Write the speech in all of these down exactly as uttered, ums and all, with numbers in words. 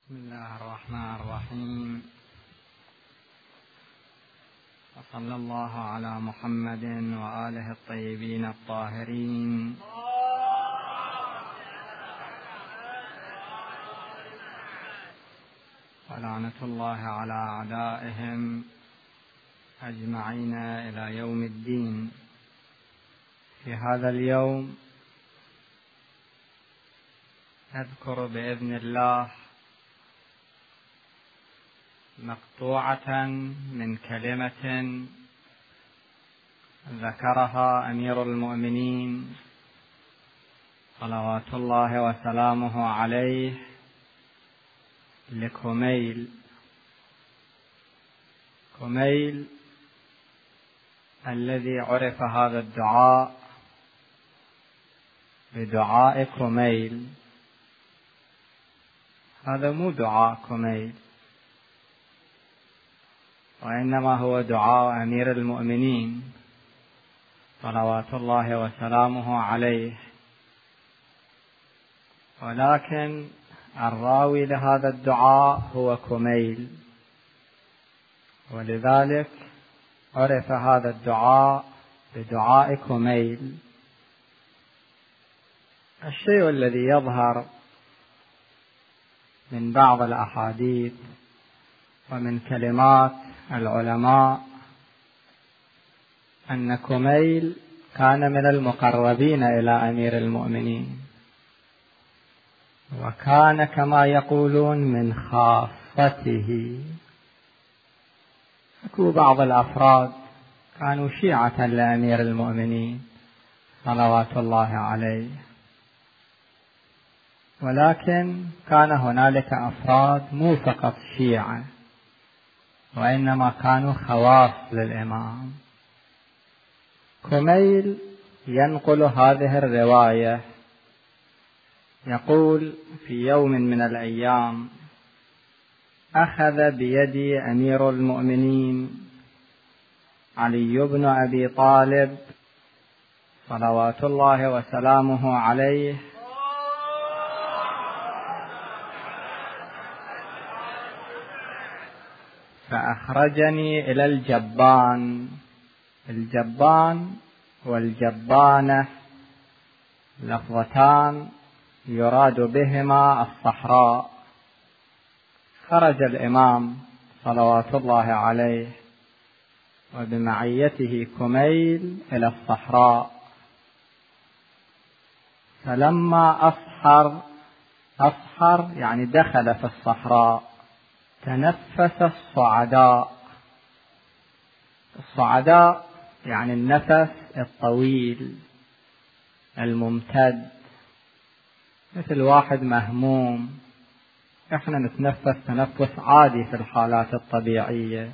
بسم الله الرحمن الرحيم. وصلى الله على محمد وآله الطيبين الطاهرين. ولعنة الله على أعدائهم أجمعين إلى يوم الدين. في هذا اليوم أذكر بإذن الله مقطوعة من كلمة ذكرها أمير المؤمنين صلوات الله وسلامه عليه لكميل. كميل الذي عرف هذا الدعاء بدعاء كميل، هذا مو دعاء كميل، وإنما هو دعاء أمير المؤمنين صلوات الله وسلامه عليه، ولكن الراوي لهذا الدعاء هو كميل، ولذلك عرف هذا الدعاء بدعاء كميل. الشيء الذي يظهر من بعض الأحاديث ومن كلمات العلماء أن كميل كان من المقربين إلى أمير المؤمنين، وكان كما يقولون من خاصته. أكو بعض الأفراد كانوا شيعة لأمير المؤمنين صلوات الله عليه، ولكن كان هنالك أفراد مو فقط شيعة، وإنما كانوا خواص للإمام. كميل ينقل هذه الرواية، يقول: في يوم من الأيام أخذ بيدي أمير المؤمنين علي بن أبي طالب صلوات الله وسلامه عليه، فأخرجني إلى الجبان. الجبان والجبانة لفظتان يراد بهما الصحراء. خرج الإمام صلوات الله عليه وبمعيته كميل إلى الصحراء، فلما أصحر أصحر يعني دخل في الصحراء، تنفس الصعداء. الصعداء يعني النفس الطويل الممتد، مثل واحد مهموم. احنا نتنفس تنفس عادي في الحالات الطبيعية،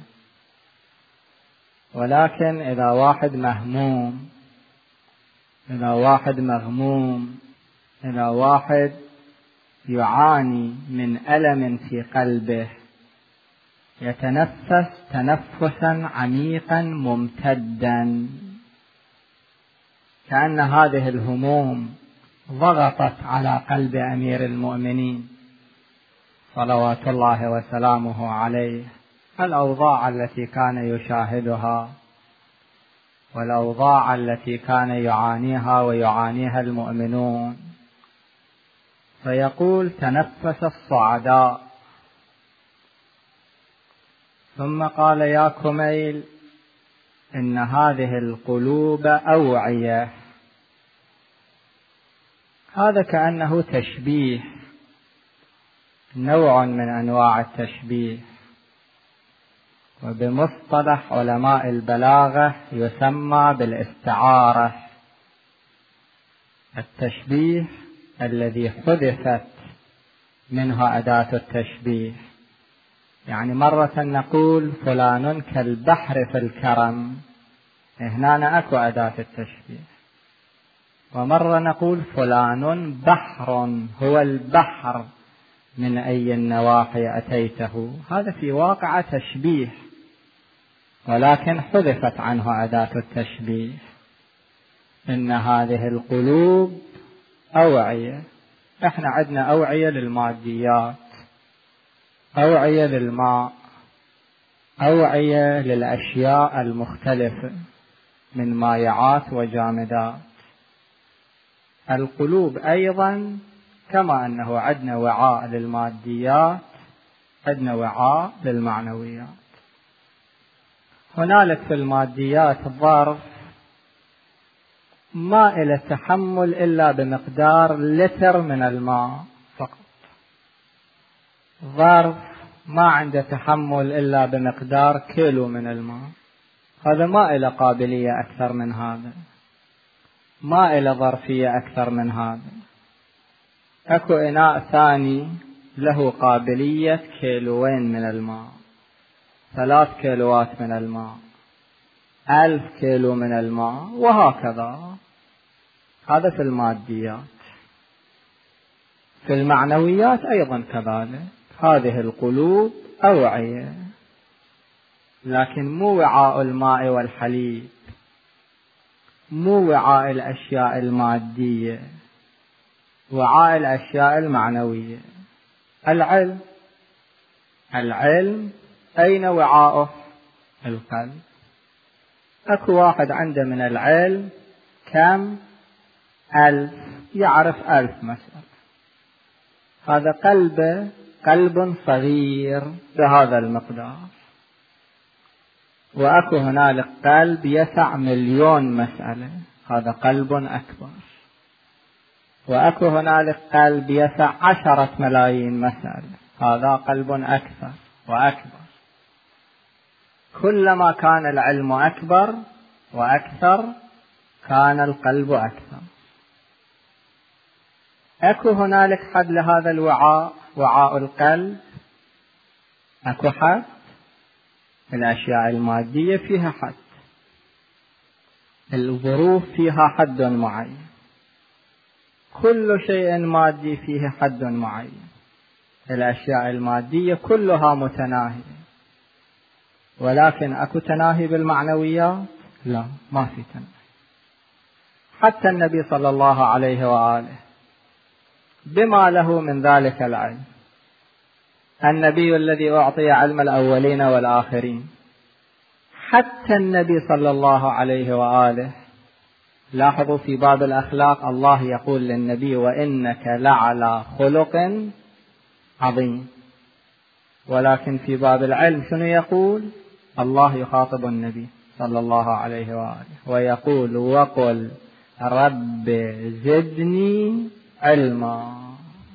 ولكن إذا واحد مهموم، إذا واحد مغموم، إذا واحد يعاني من ألم في قلبه، يتنفس تنفسا عميقا ممتدا، كأن هذه الهموم ضغطت على قلب أمير المؤمنين صلوات الله وسلامه عليه. الأوضاع التي كان يشاهدها والأوضاع التي كان يعانيها ويعانيها المؤمنون، فيقول: تنفس الصعداء. ثم قال: يا كميل، إن هذه القلوب أوعية. هذا كأنه تشبيه، نوع من أنواع التشبيه، وبمصطلح علماء البلاغة يسمى بالاستعارة. التشبيه الذي حذفت منه أداة التشبيه، يعني مرة نقول فلان كالبحر في الكرم، هنا أكو أداة التشبيه، ومرة نقول فلان بحر، هو البحر من أي النواحي أتيته. هذا في واقع تشبيه، ولكن حذفت عنه أداة التشبيه. إن هذه القلوب أوعية. احنا عندنا أوعية للماديات، أوعية للماء، أوعية للأشياء المختلفة من مائعات وجامدات. القلوب أيضا كما أنه عندنا وعاء للماديات عندنا وعاء للمعنويات. هنالك في الماديات ظرف ما إلى تحمل إلا بمقدار لتر من الماء فقط، ظرف ما عنده تحمل إلا بمقدار كيلو من الماء، هذا ما إلى قابلية أكثر من هذا، ما إلى ظرفية أكثر من هذا. أكو إناء ثاني له قابلية كيلوين من الماء، ثلاث كيلوات من الماء، ألف كيلو من الماء، وهكذا. هذا في الماديات. في المعنويات أيضا كذلك، هذه القلوب أوعية، لكن مو وعاء الماء والحليب، مو وعاء الأشياء المادية، وعاء الأشياء المعنوية. العلم، العلم أين وعاؤه؟ القلب. أكو واحد عنده من العلم كم؟ ألف، يعرف ألف مسألة، هذا قلبه قلب صغير بهذا المقدار. وأكو هنالك قلب يسع مليون مسألة، هذا قلب أكبر. وأكو هنالك قلب يسع عشرة ملايين مسألة، هذا قلب أكثر وأكبر. كلما كان العلم أكبر وأكثر كان القلب أكثر. أكو هنالك حد لهذا الوعاء، وعاء القلب، أكو حد. الأشياء المادية فيها حد، الظروف فيها حد معين، كل شيء مادي فيه حد معين. الأشياء المادية كلها متناهية، ولكن أكو تناهي بالمعنويات؟ لا، ما في تناهي. حتى النبي صلى الله عليه وآله بما له من ذلك العلم، النبي الذي أعطي علم الأولين والآخرين، حتى النبي صلى الله عليه وآله، لاحظوا في باب الأخلاق الله يقول للنبي وإنك لعلى خلق عظيم، ولكن في باب العلم شنو يقول؟ الله يخاطب النبي صلى الله عليه وآله ويقول وقل رب زدني علما.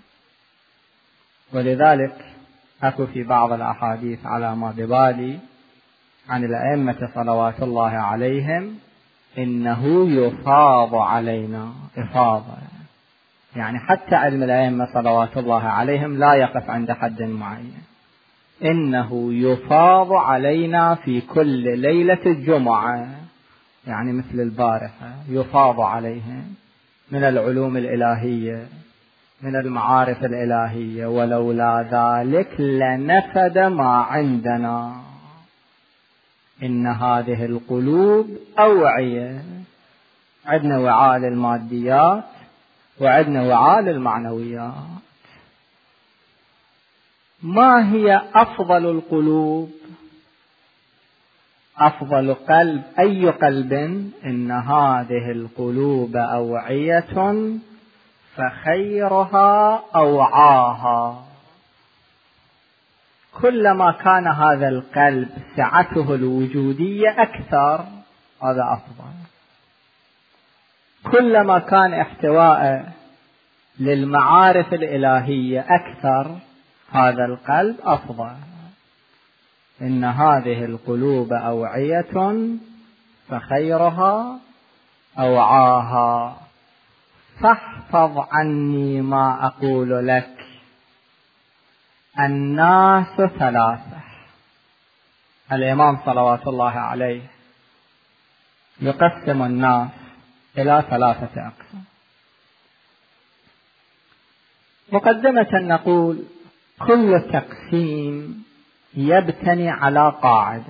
ولذلك أكو في بعض الأحاديث على ما ببالي عن الأئمة صلوات الله عليهم إنه يفاض علينا إفاضة، يعني حتى علم الأئمة صلوات الله عليهم لا يقف عند حد معين، إنه يفاض علينا في كل ليلة الجمعة، يعني مثل البارحة يفاض عليهم من العلوم الإلهية، من المعارف الإلهية، ولولا ذلك لنفد ما عندنا. إن هذه القلوب أوعية، عندنا وعاء للماديات وعندنا وعاء للمعنويات. ما هي أفضل القلوب؟ أفضل قلب أي قلب؟ إن هذه القلوب أوعية فخيرها أوعاها. كلما كان هذا القلب سعته الوجودية أكثر هذا أفضل، كلما كان احتواء للمعارف الإلهية أكثر هذا القلب أفضل. إن هذه القلوب أوعية فخيرها أوعاها. فاحفظ عني ما أقول لك. الناس ثلاثة. الإمام صلوات الله عليه يقسم الناس إلى ثلاثة أقسام. مقدمة نقول كل تقسيم يبتني على قاعدة.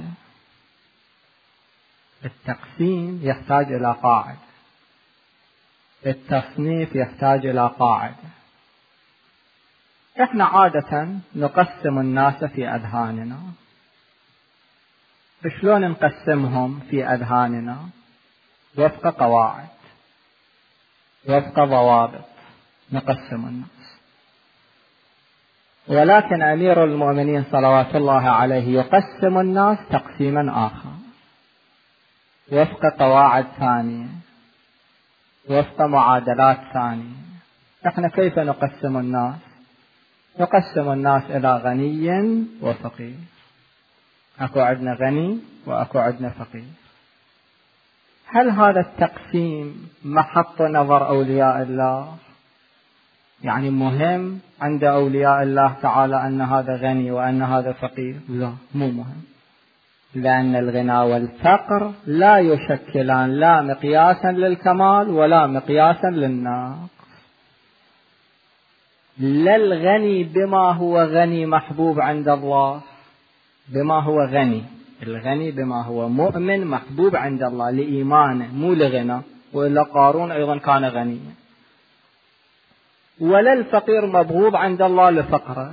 التقسيم يحتاج إلى قاعدة، التصنيف يحتاج إلى قاعدة. إحنا عادة نقسم الناس في أذهاننا. شلون نقسمهم في أذهاننا؟ وفق قواعد، وفق ضوابط نقسم الناس. ولكن أمير المؤمنين صلوات الله عليه يقسم الناس تقسيما آخر، وفق قواعد ثانية، وفق معادلات ثانية. احنا كيف نقسم الناس؟ نقسم الناس إلى غني وفقير. أكو عندنا غني وأكو عندنا فقير. هل هذا التقسيم محط نظر أولياء الله؟ يعني مهم عند أولياء الله تعالى أن هذا غني وأن هذا فقير؟ لا، مو مهم، لأن الغنى والفقر لا يشكلان لا مقياسا للكمال ولا مقياسا للنقص. لا الغني بما هو غني محبوب عند الله، بما هو غني، الغني بما هو مؤمن محبوب عند الله لإيمانه مو لغنى، وإلا قارون أيضا كان غنيا. ولا الفقير مبغوض عند الله لفقره.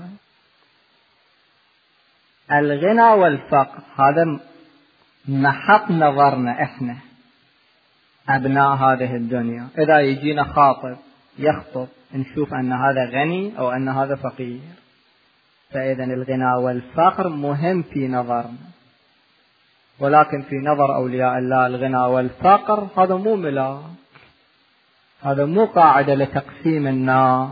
الغنى والفقر هذا محط نظرنا إحنا أبناء هذه الدنيا. إذا يجينا خاطب يخطب نشوف أن هذا غني أو أن هذا فقير. فإذا الغنى والفقر مهم في نظرنا، ولكن في نظر أولياء الله الغنى والفقر هذا مو ملاك، هذا مو قاعدة لتقسيم الناس.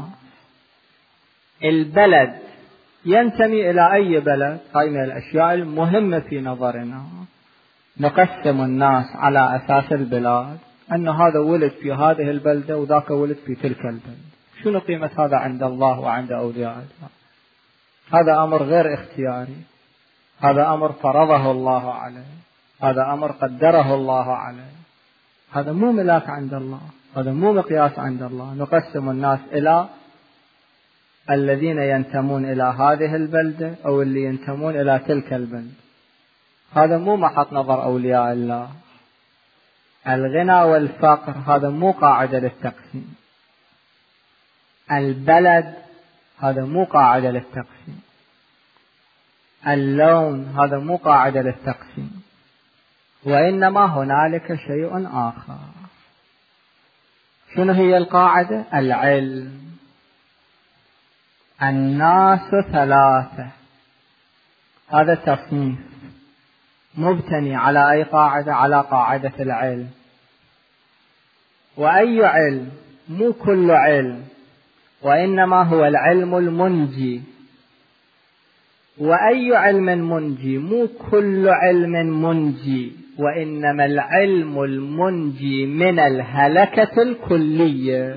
البلد ينتمي إلى أي بلد، هاي من الأشياء المهمة في نظرنا. نقسم الناس على أساس البلاد، أن هذا ولد في هذه البلدة وذاك ولد في تلك البلدة. شنو قيمة هذا عند الله وعند أولياء الله؟ هذا أمر غير اختياري، هذا أمر فرضه الله عليه، هذا أمر قدره الله عليه. هذا مو ملاك عند الله، هذا مو مقياس عند الله. نقسم الناس إلى الذين ينتمون إلى هذه البلدة أو اللي ينتمون إلى تلك البلدة. هذا مو محط نظر أولياء الله. الغنى والفقر هذا مو قاعدة للتقسيم. البلد هذا مو قاعدة للتقسيم. اللون هذا مو قاعدة للتقسيم. وإنما هنالك شيء آخر. شنو هي القاعدة؟ العلم. الناس ثلاثة، هذا تصنيف مبتني على أي قاعدة؟ على قاعدة العلم. وأي علم؟ مو كل علم، وإنما هو العلم المنجي. وأي علم منجي؟ مو كل علم منجي، وإنما العلم المنجي من الهلكة الكلية.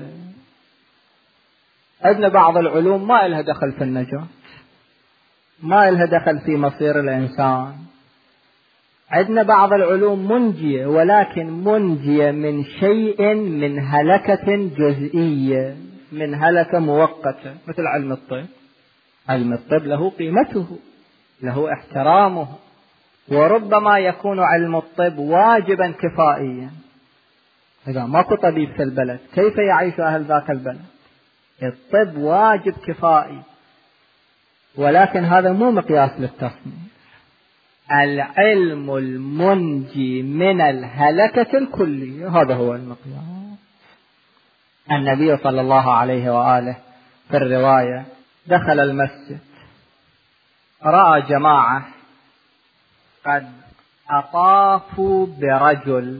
عندنا بعض العلوم ما إلها دخل في النجاة، ما إلها دخل في مصير الإنسان. عندنا بعض العلوم منجية، ولكن منجية من شيء من هلكة جزئية، من هلكة مؤقتة، مثل علم الطب. علم الطب له قيمته، له احترامه، وربما يكون علم الطب واجبا كفائيا. إذا ماكو طبيب في البلد كيف يعيش أهل ذاك البلد؟ الطب واجب كفائي، ولكن هذا مو مقياس للتصنيف. العلم المنجي من الهلكة الكلية هذا هو المقياس. النبي صلى الله عليه وآله في الرواية دخل المسجد، رأى جماعة قد أطافوا برجل،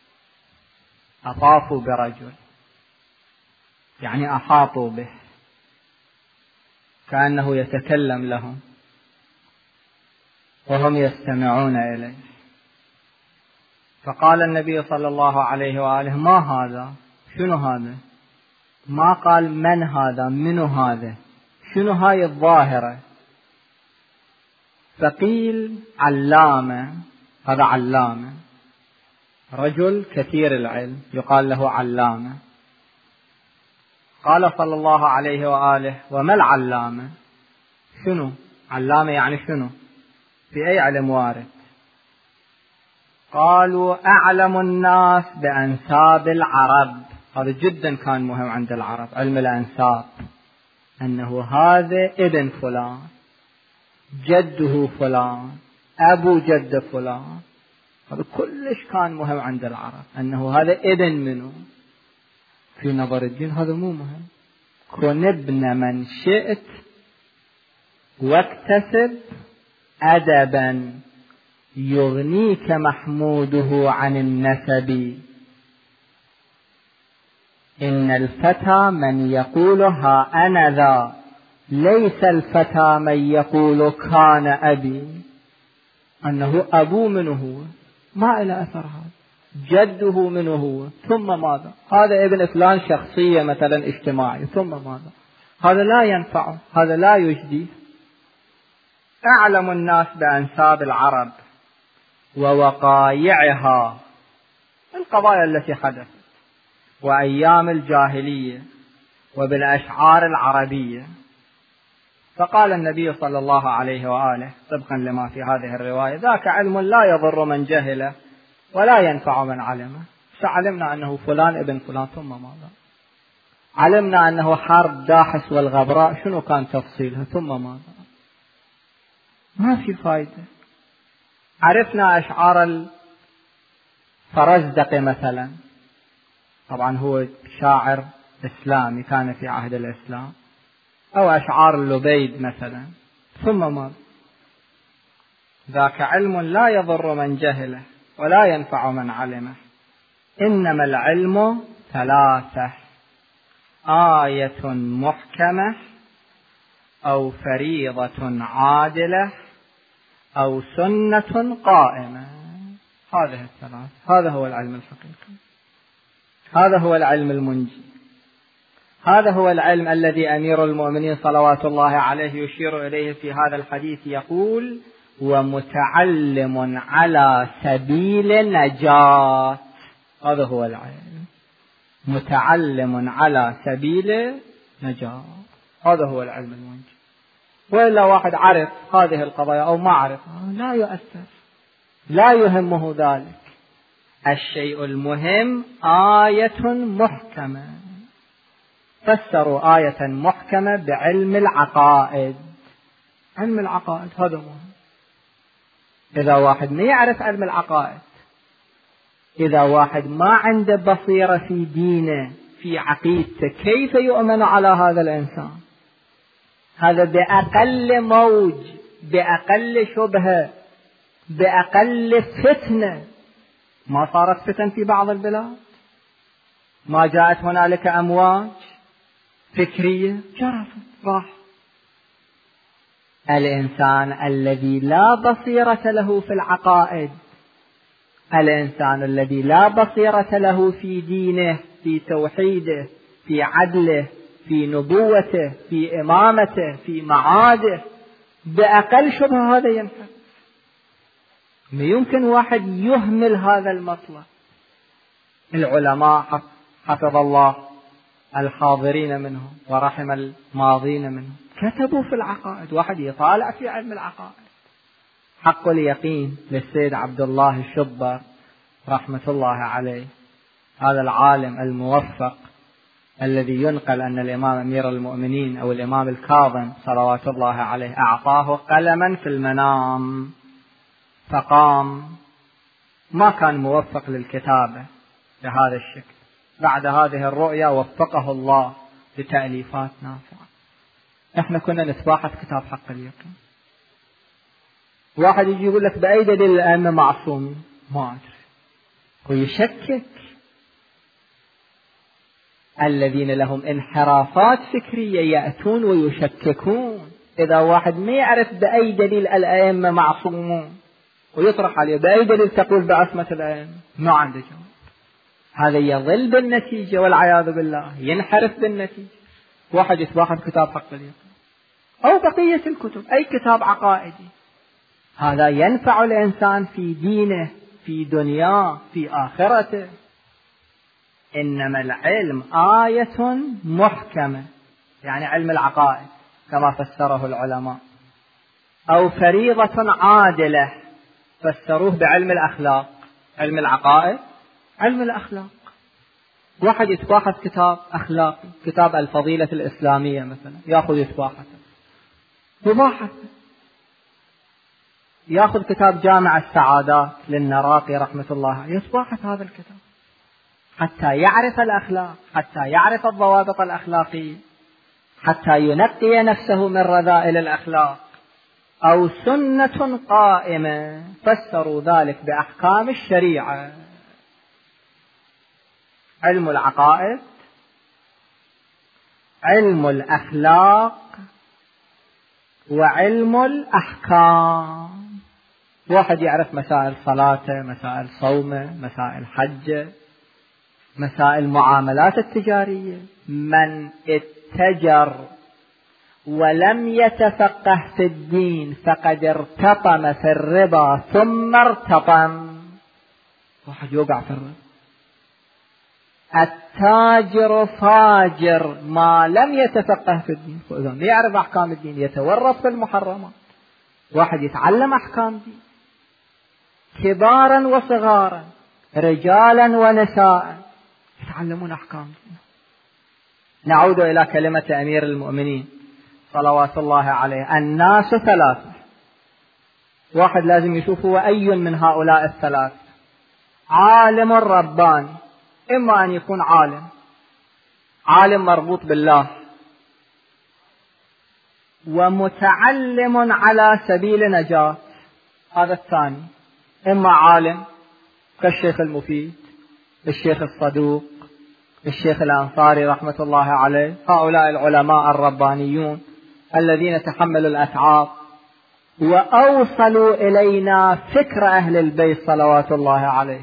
أطافوا برجل يعني أحاطوا به كأنه يتكلم لهم وهم يستمعون إليه. فقال النبي صلى الله عليه وآله: ما هذا؟ شنو هذا؟ ما قال من هذا، منو هذا، شنو هاي الظاهرة؟ فقيل: علامة. هذا علامة، رجل كثير العلم يقال له علامة. قال صلى الله عليه وآله: وما العلامة؟ شنو علامة يعني شنو؟ في أي علم وارد؟ قالوا: أعلم الناس بأنساب العرب. هذا جدا كان مهم عند العرب، علم الأنساب. أنه هذا ابن فلان، جده فلان، أبو جد فلان. هذا كلش كان مهم عند العرب، أنه هذا ابن منه. في نظر الدين هذا مو مهم. كن ابن من شئت واكتسب أدبا يغنيك محموده عن النسب. إن الفتى من يقول ها أنا ذا، ليس الفتى من يقول كان أبي. أنه أبو منه هو، ما إلى أثر هذا. جده منه هو، ثم ماذا؟ هذا ابن فلان شخصية مثلا اجتماعي، ثم ماذا؟ هذا لا ينفعه، هذا لا يجدي. أعلم الناس بأنساب العرب ووقائعها، القضايا التي حدثت وأيام الجاهلية وبالأشعار العربية. فقال النبي صلى الله عليه وآله طبقا لما في هذه الرواية: ذاك علم لا يضر من جهله ولا ينفع من علمه. فعلمنا أنه فلان ابن فلان، ثم ماذا؟ علمنا أنه حرب داحس والغبراء شنو كان تفصيلها، ثم ماذا؟ ما في فائدة. عرفنا أشعار الفرزدق مثلا، طبعا هو شاعر إسلامي كان في عهد الإسلام، أو أشعار اللبيد مثلا، ثم ماذا؟ ذاك علم لا يضر من جهله ولا ينفع من علمه. إنما العلم ثلاثة: آية محكمة، أو فريضة عادلة، أو سنة قائمة. هذه الثلاث، هذا هو العلم الحقيقي، هذا هو العلم المنجي، هذا هو العلم الذي أمير المؤمنين صلوات الله عليه يشير إليه في هذا الحديث، يقول: ومتعلم على سبيل نجاة. هذا هو العلم، متعلم على سبيل نجاة، هذا هو العلم المنجي. وإلا واحد عرف هذه القضايا أو ما عرف، لا يؤثر، لا يهمه ذلك. الشيء المهم آية محكمة. فسروا آية محكمة بعلم العقائد. علم العقائد هذا مهم. إذا واحد ما يعرف علم العقائد، إذا واحد ما عنده بصيرة في دينه في عقيدته، كيف يؤمن على هذا الإنسان؟ هذا بأقل موج، بأقل شبهة، بأقل فتنة. ما صارت فتن في بعض البلاد؟ ما جاءت هنالك أمواج فكرية؟ جرفت راح. الإنسان الذي لا بصيرة له في العقائد، الإنسان الذي لا بصيرة له في دينه، في توحيده، في عدله، في نبوته، في إمامته، في معاده، بأقل شبه هذا ينفع. ما يمكن واحد يهمل هذا المطلب. العلماء حفظ الله الحاضرين منهم ورحم الماضين منهم كتبوا في العقائد. واحد يطالع في علم العقائد. حق اليقين للسيد عبد الله الشبر رحمة الله عليه، هذا العالم الموفق الذي ينقل أن الإمام أمير المؤمنين أو الإمام الكاظم صلوات الله عليه أعطاه قلما في المنام فقام. ما كان موفق للكتابة بهذا الشكل. بعد هذه الرؤية وفقه الله لتأليفات نافعة. احنا كنا نتباحث كتاب حق اليقين. واحد يجي يقول لك بأي دليل الأئمة معصومين؟ ما أدري. ويشكك. الذين لهم انحرافات فكرية يأتون ويشككون. إذا واحد ما يعرف بأي دليل الأئمة معصومون ويطرح عليه بأي دليل تقول بعصمة الأئمة، ما عنده جواب. هذا يضل بالنتيجة والعياذ بالله، ينحرف بالنتيجة. واحد يتباحث كتاب حق اليقين أو بقية الكتب، أي كتاب عقائدي، هذا ينفع الإنسان في دينه، في دنياه، في آخرته. إنما العلم آية محكمة، يعني علم العقائد كما فسره العلماء، أو فريضة عادلة فسروه بعلم الأخلاق. علم العقائد علم الأخلاق. واحد يتباحث كتاب أخلاقي، كتاب الفضيلة الإسلامية مثلا، يأخذ يتباحث مباحث. يأخذ كتاب جامع السعادات للنراقي رحمة الله، يتباحث هذا الكتاب حتى يعرف الأخلاق، حتى يعرف الضوابط الأخلاقية، حتى ينقي نفسه من رذائل الأخلاق. أو سنة قائمة، فسروا ذلك بأحكام الشريعة. علم العقائد، علم الأخلاق، وعلم الأحكام. واحد يعرف مسائل صلاته، مسائل صومه، مسائل حجه، مسائل معاملات التجارية. من اتجر ولم يتفقه في الدين فقد ارتطم في الربا ثم ارتطم. واحد يوقع في الربا. التاجر فاجر ما لم يتفقه في الدين، فإذا لا يعرف أحكام الدين يتورط في المحرمات. واحد يتعلم أحكام الدين، كبارا وصغارا، رجالا ونساء، يتعلمون أحكام الدين. نعود إلى كلمة أمير المؤمنين صلوات الله عليه: الناس ثلاثة. واحد لازم يشوف هو أي من هؤلاء الثلاث. عالم رباني، إما أن يكون عالم عالم مربوط بالله، ومتعلم على سبيل نجاة، هذا الثاني. إما عالم كالشيخ المفيد، الشيخ الصدوق، الشيخ الأنصاري رحمة الله عليه، هؤلاء العلماء الربانيون الذين تحملوا الأتعاب وأوصلوا إلينا فكر أهل البيت صلوات الله عليه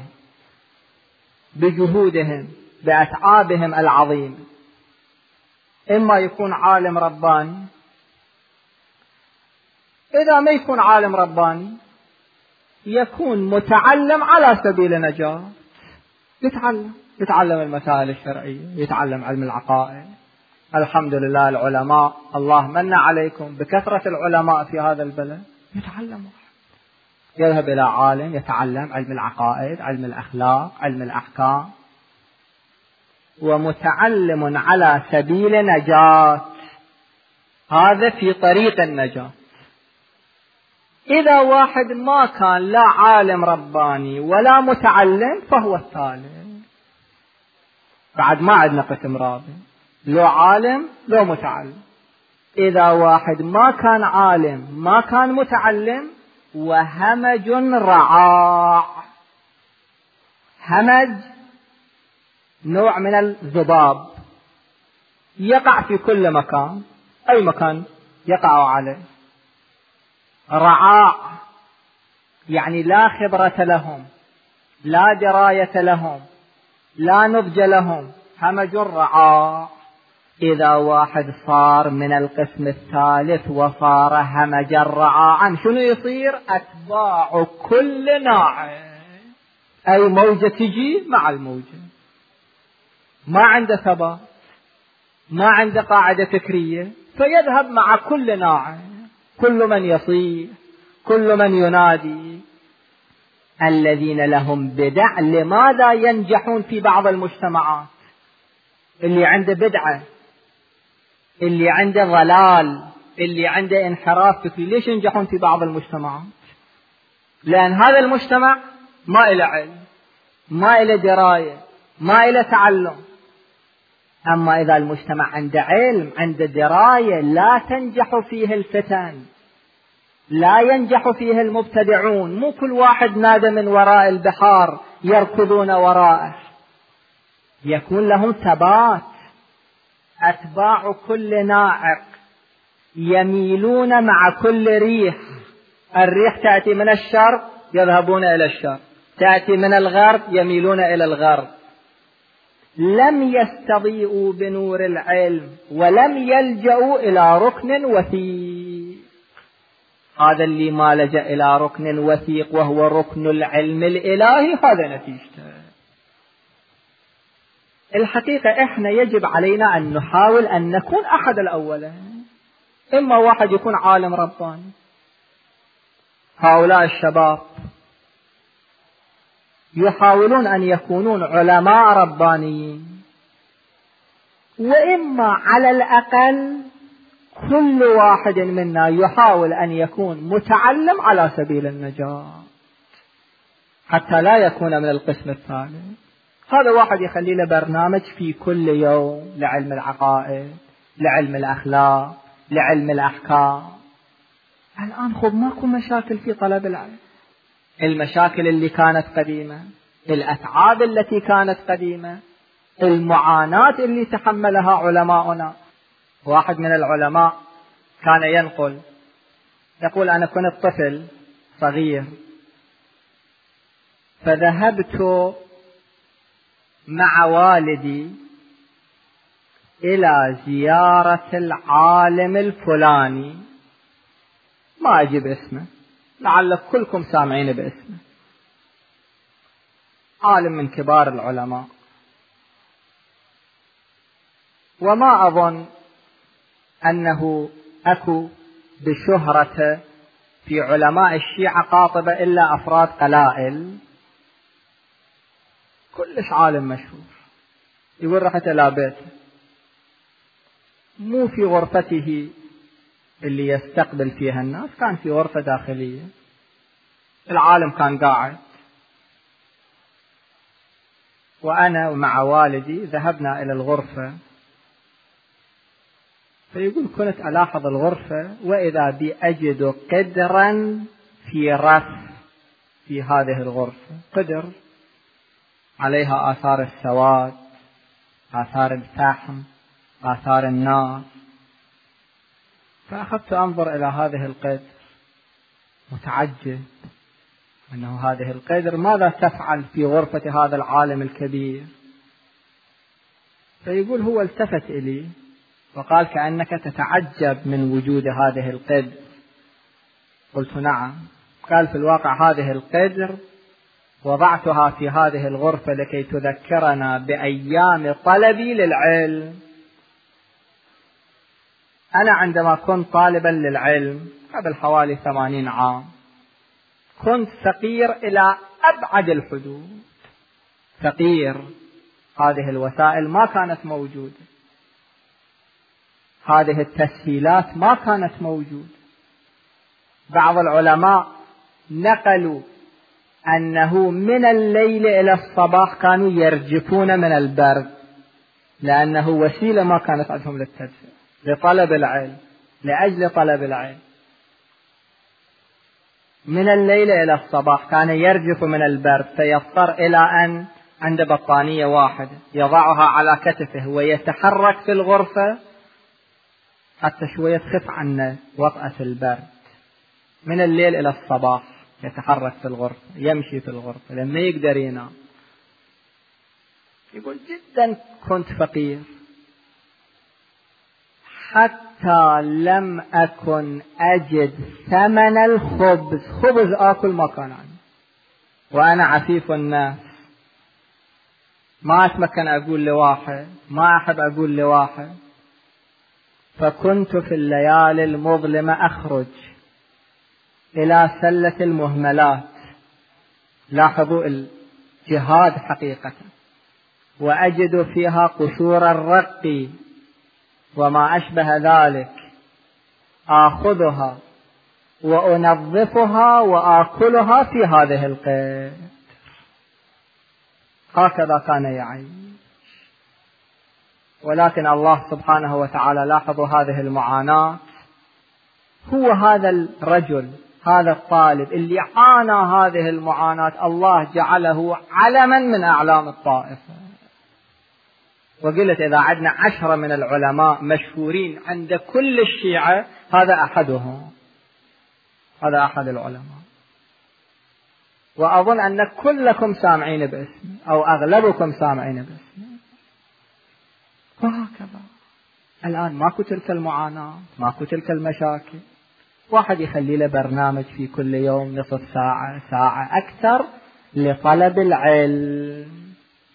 بجهودهم بأتعابهم العظيمة. إما يكون عالم رباني. إذا ما يكون عالم رباني يكون متعلم على سبيل نجاة، يتعلم يتعلم المسائل الشرعية، يتعلم علم العقائد. الحمد لله العلماء، الله من عليكم بكثرة العلماء في هذا البلد. يتعلم، يذهب إلى عالم يتعلم علم العقائد، علم الأخلاق، علم الأحكام، ومتعلم على سبيل نجاة، هذا في طريق النجاة. إذا واحد ما كان لا عالم رباني ولا متعلم فهو الثالث. بعد ما عندنا قسم رابع، لو عالم لو متعلم. إذا واحد ما كان عالم ما كان متعلم وهمج رعاع. همج نوع من الذباب يقع في كل مكان، أي مكان يقع عليه. رعاع يعني لا خبرة لهم، لا دراية لهم، لا نضج لهم، همج رعاع. إذا واحد صار من القسم الثالث وصار همجا رعاعا، شنو يصير؟ أتباع كل ناعم، أي موجة تجي مع الموجة، ما عنده ثبات، ما عنده قاعدة فكرية، فيذهب مع كل ناعم، كل من يصيح، كل من ينادي. الذين لهم بدع لماذا ينجحون في بعض المجتمعات؟ اللي عنده بدعة، اللي عنده ضلال، اللي عنده انحراف فكري، ليش ينجحون في بعض المجتمعات؟ لأن هذا المجتمع ما إله علم، ما إله دراية، ما إله تعلم. أما إذا المجتمع عنده علم، عنده دراية، لا تنجح فيه الفتن، لا ينجح فيه المبتدعون. مو كل واحد نادى من وراء البحار يركضون وراءه، يكون لهم ثبات. أتباع كل ناعق يميلون مع كل ريح. الريح تأتي من الشرق يذهبون إلى الشرق، تأتي من الغرب يميلون إلى الغرب. لم يستضيئوا بنور العلم ولم يلجأوا إلى ركن وثيق. هذا اللي ما لجأ إلى ركن وثيق وهو ركن العلم الإلهي، هذا نتيجته. الحقيقة إحنا يجب علينا أن نحاول أن نكون أحد الأولين. إما واحد يكون عالم رباني، هؤلاء الشباب يحاولون أن يكونون علماء ربانيين، وإما على الأقل كل واحد منا يحاول أن يكون متعلم على سبيل النجاة حتى لا يكون من القسم الثالث. هذا واحد يخلي له برنامج في كل يوم لعلم العقائد، لعلم الأخلاق، لعلم الأحكام. الآن خب ماكو مشاكل في طلب العلم. المشاكل اللي كانت قديمة، الأتعاب التي كانت قديمة، المعاناة اللي تحملها علماؤنا. واحد من العلماء كان ينقل يقول: أنا كنت طفل صغير فذهبت مع والدي إلى زيارة العالم الفلاني، ما أجيب اسمه لعل كلكم سامعين باسمه، عالم من كبار العلماء. وما أظن أنه أكو بشهرة في علماء الشيعة قاطبة إلا أفراد قلائل، كلش عالم مشهور. يقول: رحت إلى بيته، مو في غرفته اللي يستقبل فيها الناس، كان في غرفة داخلية. العالم كان قاعد، وأنا ومع والدي ذهبنا إلى الغرفة. فيقول: كنت ألاحظ الغرفة وإذا بي أجد قدرا في رف في هذه الغرفة، قدر عليها آثار السواد، آثار الفحم، آثار النار. فأخذت أنظر إلى هذه القدر متعجب أنه هذه القدر ماذا تفعل في غرفة هذا العالم الكبير. فيقول: هو التفت إلي وقال: كأنك تتعجب من وجود هذه القدر. قلت: نعم. قال: في الواقع هذه القدر وضعتها في هذه الغرفة لكي تذكرنا بأيام طلبي للعلم. أنا عندما كنت طالبا للعلم قبل حوالي ثمانين عام كنت فقير إلى أبعد الحدود، فقير. هذه الوسائل ما كانت موجودة، هذه التسهيلات ما كانت موجودة. بعض العلماء نقلوا أنه من الليل إلى الصباح كانوا يرجفون من البرد، لأنه وسيلة ما كانت عندهم للتدفئة، لطلب العلم، لأجل طلب العلم. من الليل إلى الصباح كان يرجف من البرد، فيضطر إلى أن عند بطانية واحدة يضعها على كتفه ويتحرك في الغرفة حتى شوية تخف عنه وطأة البرد. من الليل إلى الصباح يتحرك في الغرفة، يمشي في الغرفة لما يقدر ينام. يقول: جدا كنت فقير حتى لم أكن أجد ثمن الخبز، خبز آكل ما كان عندي، وأنا عفيف الناس، ما أتمكن أقول لواحد، ما أحب أقول لواحد. فكنت في الليالي المظلمة أخرج إلى سلة المهملات، لاحظوا الجهاد حقيقة، وأجد فيها قشور الرق وما أشبه ذلك، آخذها وأنظفها وآكلها في هذه القدر. هكذا كان يعيش. ولكن الله سبحانه وتعالى لاحظوا هذه المعاناة. هو هذا الرجل، هذا الطالب اللي عانى هذه المعاناة، الله جعله علما من أعلام الطائفة. وقلت إذا عندنا عشرة من العلماء مشهورين عند كل الشيعة، هذا أحدهم، هذا أحد العلماء. وأظن أن كلكم سامعين باسمه أو أغلبكم سامعين باسمه. وهكذا الآن ماكو تلك المعاناة، ماكو تلك المشاكل. واحد يخلي له برنامج في كل يوم نصف ساعة ساعة أكثر لطلب العلم.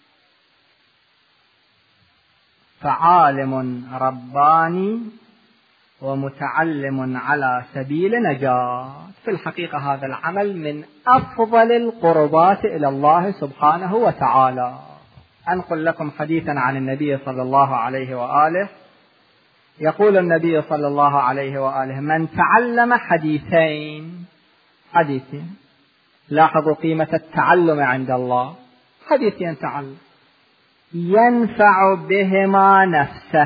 فعالم رباني ومتعلم على سبيل نجاة. في الحقيقة هذا العمل من أفضل القربات إلى الله سبحانه وتعالى. أنقل لكم حديثا عن النبي صلى الله عليه وآله. يقول النبي صلى الله عليه وآله: من تعلم حديثين حديثين لاحظوا قيمة التعلم عند الله، حديثين تعلم ينفع بهما نفسه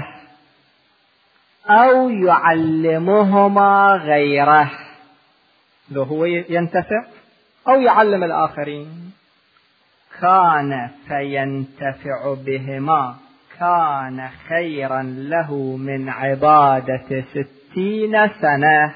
أو يعلمهما غيره، لو هو ينتفع أو يعلم الآخرين، كان فينتفع بهما كان خيرا له من عبادة ستين سنة.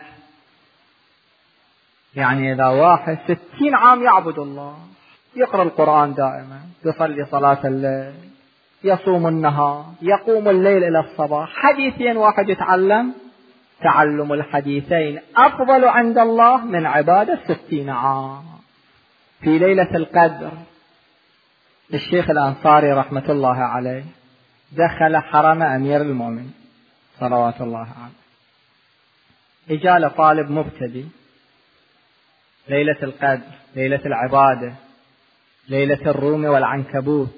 يعني إذا واحد ستين عام يعبد الله، يقرأ القرآن دائما، يصلي صلاة الليل، يصوم النهار، يقوم الليل إلى الصباح، حديثين واحد يتعلم، تعلم الحديثين أفضل عند الله من عبادة ستين عام. في ليلة القدر الشيخ الأنصاري رحمة الله عليه دخل حرم أمير المؤمنين صلوات الله عليه، إجال طالب مبتدئ، ليلة القدر، ليلة العبادة، ليلة الروم والعنكبوت،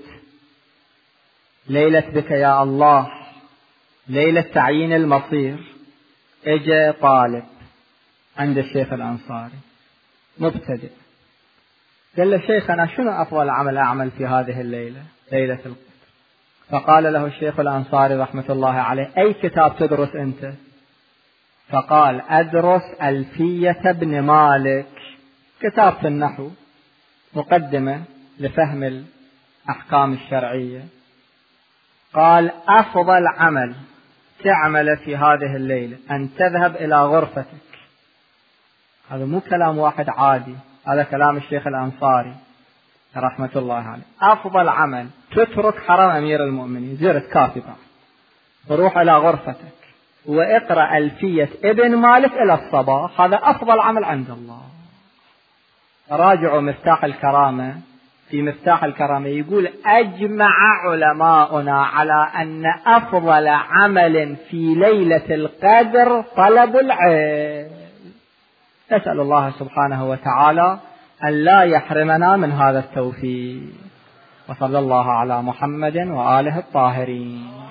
ليلة بك يا الله، ليلة تعيين المصير. اجى طالب عند الشيخ الأنصاري مبتدئ، قال له: شيخنا شنو أفضل عمل أعمل في هذه الليلة ليلة القدر؟ فقال له الشيخ الأنصاري رحمة الله عليه: أي كتاب تدرس أنت؟ فقال: أدرس ألفية ابن مالك، كتاب في النحو، مقدمة لفهم الأحكام الشرعية. قال: أفضل عمل تعمل في هذه الليلة أن تذهب إلى غرفتك. هذا مو كلام واحد عادي، هذا كلام الشيخ الأنصاري رحمة الله عليه. أفضل عمل تترك حرم أمير المؤمنين، زرت كاتبة، وروح إلى غرفتك واقرأ ألفية ابن مالك إلى الصباح، هذا أفضل عمل عند الله. راجعوا مفتاح الكرامة، في مفتاح الكرامة يقول: أجمع علماؤنا على أن أفضل عمل في ليلة القدر طلب العلم. نسأل الله سبحانه وتعالى أن لا يحرمنا من هذا التوفيق. وصلى الله على محمد وآله الطاهرين.